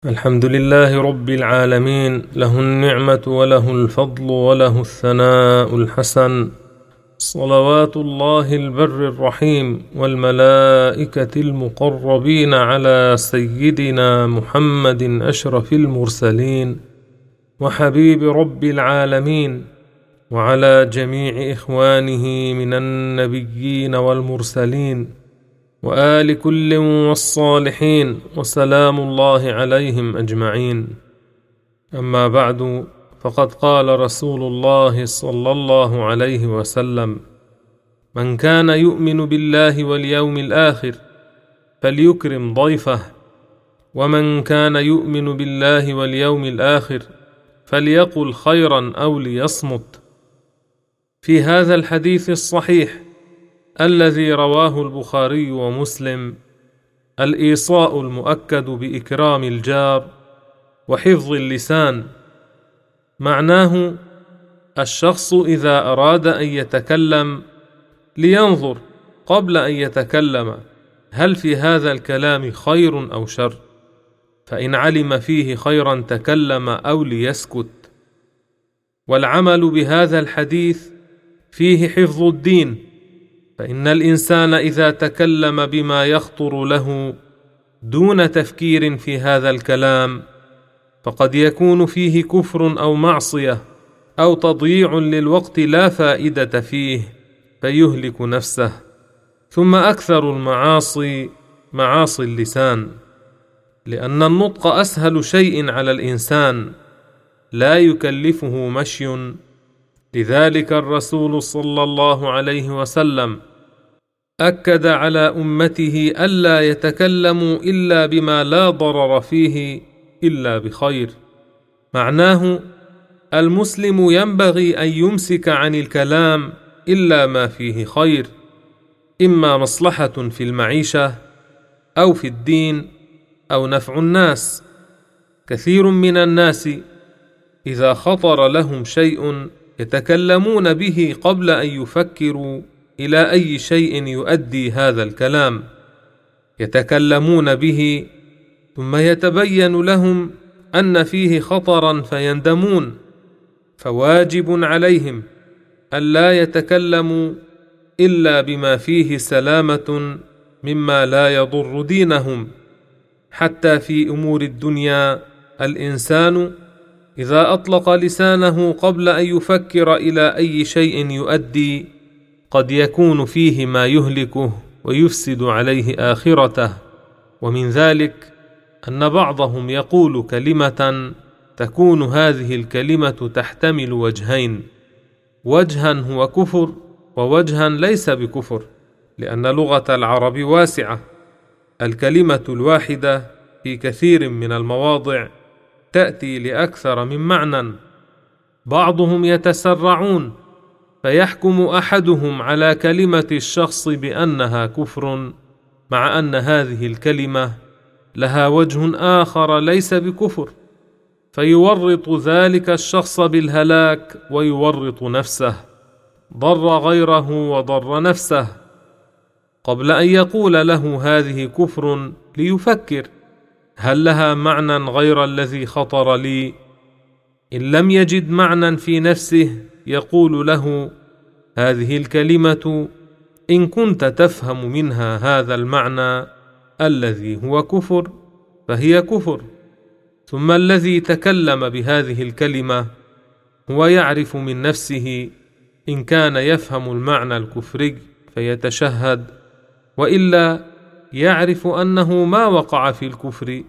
الحمد لله رب العالمين، له النعمة وله الفضل وله الثناء الحسن، صلوات الله البر الرحيم والملائكة المقربين على سيدنا محمد أشرف المرسلين وحبيب رب العالمين، وعلى جميع إخوانه من النبيين والمرسلين وآل كل والصالحين، وسلام الله عليهم أجمعين. أما بعد، فقد قال رسول الله صلى الله عليه وسلم: من كان يؤمن بالله واليوم الآخر فليكرم ضيفه، ومن كان يؤمن بالله واليوم الآخر فليقل خيرا أو ليصمت. في هذا الحديث الصحيح الذي رواه البخاري ومسلم الإيصاء المؤكد بإكرام الجار وحفظ اللسان. معناه: الشخص إذا أراد أن يتكلم لينظر قبل أن يتكلم هل في هذا الكلام خير أو شر، فإن علم فيه خيرا تكلم أو ليسكت. والعمل بهذا الحديث فيه حفظ الدين، فإن الإنسان إذا تكلم بما يخطر له دون تفكير في هذا الكلام فقد يكون فيه كفر أو معصية أو تضييع للوقت لا فائدة فيه فيهلك نفسه. ثم أكثر المعاصي معاصي اللسان، لأن النطق أسهل شيء على الإنسان، لا يكلفه مشي. لذلك الرسول صلى الله عليه وسلم أكد على أمته ألا يتكلموا إلا بما لا ضرر فيه إلا بخير. معناه: المسلم ينبغي أن يمسك عن الكلام إلا ما فيه خير، إما مصلحة في المعيشة أو في الدين أو نفع الناس. كثير من الناس إذا خطر لهم شيء يتكلمون به قبل أن يفكروا إلى أي شيء يؤدي هذا الكلام، يتكلمون به ثم يتبين لهم أن فيه خطرا فيندمون. فواجب عليهم ألا يتكلموا إلا بما فيه سلامة مما لا يضر دينهم. حتى في أمور الدنيا الإنسان إذا أطلق لسانه قبل أن يفكر إلى أي شيء يؤدي قد يكون فيه ما يهلكه ويفسد عليه آخرته. ومن ذلك أن بعضهم يقول كلمة تكون هذه الكلمة تحتمل وجهين: وجها هو كفر ووجها ليس بكفر، لأن لغة العرب واسعة. الكلمة الواحدة في كثير من المواضع تأتي لأكثر من معنى. بعضهم يتسرعون فيحكم أحدهم على كلمة الشخص بأنها كفر، مع أن هذه الكلمة لها وجه آخر ليس بكفر، فيورط ذلك الشخص بالهلاك ويورط نفسه، ضر غيره وضر نفسه. قبل أن يقول له هذه كفر ليفكر هل لها معنى غير الذي خطر لي. إن لم يجد معنى في نفسه يقول له: هذه الكلمة إن كنت تفهم منها هذا المعنى الذي هو كفر فهي كفر. ثم الذي تكلم بهذه الكلمة هو يعرف من نفسه إن كان يفهم المعنى الكفري فيتشهد، وإلا يعرف أنه ما وقع في الكفر.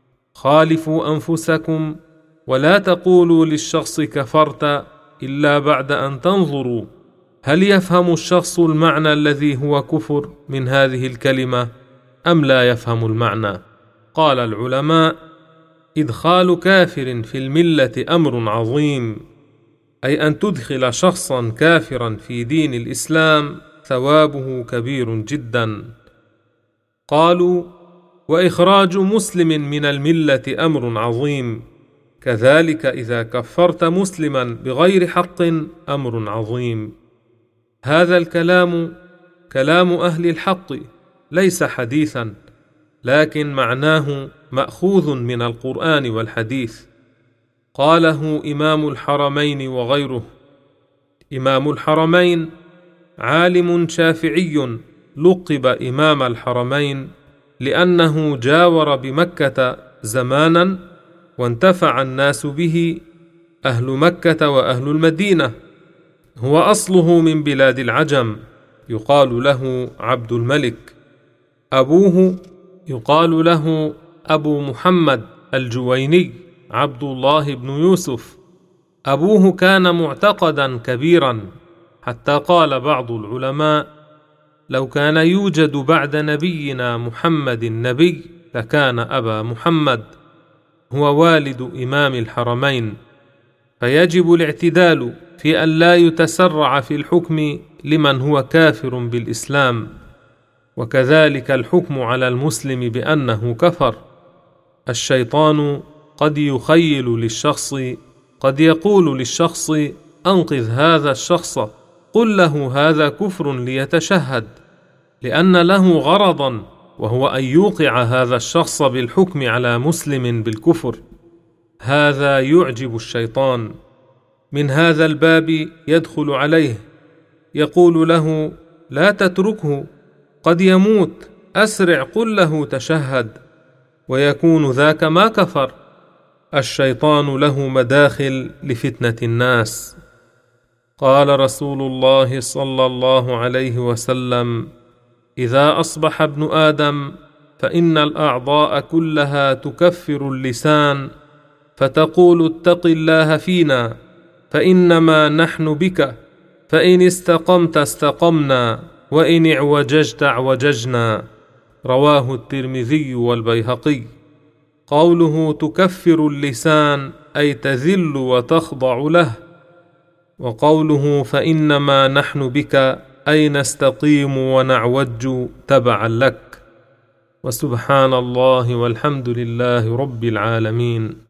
خالفوا أنفسكم ولا تقولوا للشخص كفرت إلا بعد أن تنظروا هل يفهم الشخص المعنى الذي هو كفر من هذه الكلمة أم لا يفهم المعنى. قال العلماء: إدخال كافر في الملة أمر عظيم، أي أن تدخل شخصا كافرا في دين الإسلام ثوابه كبير جدا. قالوا: وإخراج مسلم من الملة أمر عظيم، كذلك إذا كفرت مسلما بغير حق أمر عظيم. هذا الكلام كلام أهل الحق ليس حديثا، لكن معناه مأخوذ من القرآن والحديث. قاله إمام الحرمين وغيره. إمام الحرمين عالم شافعي لقب إمام الحرمين لأنه جاور بمكة زمانا وانتفع الناس به، أهل مكة وأهل المدينة. هو أصله من بلاد العجم، يقال له عبد الملك. أبوه يقال له أبو محمد الجويني عبد الله بن يوسف. أبوه كان معتقدا كبيرا، حتى قال بعض العلماء: لو كان يوجد بعد نبينا محمد نبي لكان أبا محمد. هو والد إمام الحرمين، فيجب الاعتدال في أن لا يتسرع في الحكم لمن هو كافر بالإسلام، وكذلك الحكم على المسلم بأنه كفر. الشيطان قد يخيل للشخص، قد يقول للشخص: أنقذ هذا الشخص، قل له هذا كفر ليتشهد، لأن له غرضا، وهو أن يوقع هذا الشخص بالحكم على مسلم بالكفر. هذا يعجب الشيطان. من هذا الباب يدخل عليه، يقول له: لا تتركه، قد يموت، أسرع، قل له تشهد، ويكون ذاك ما كفر. الشيطان له مداخل لفتنة الناس. قال رسول الله صلى الله عليه وسلم: إذا أصبح ابن آدم فإن الأعضاء كلها تكفر اللسان، فتقول: اتق الله فينا، فإنما نحن بك، فإن استقمت استقمنا، وإن اعوججت اعوججنا. رواه الترمذي والبيهقي. قوله تكفر اللسان أي تذل وتخضع له، وقوله فإنما نحن بك أي نستقيم ونعوج تبعا لك. وسبحان الله والحمد لله رب العالمين.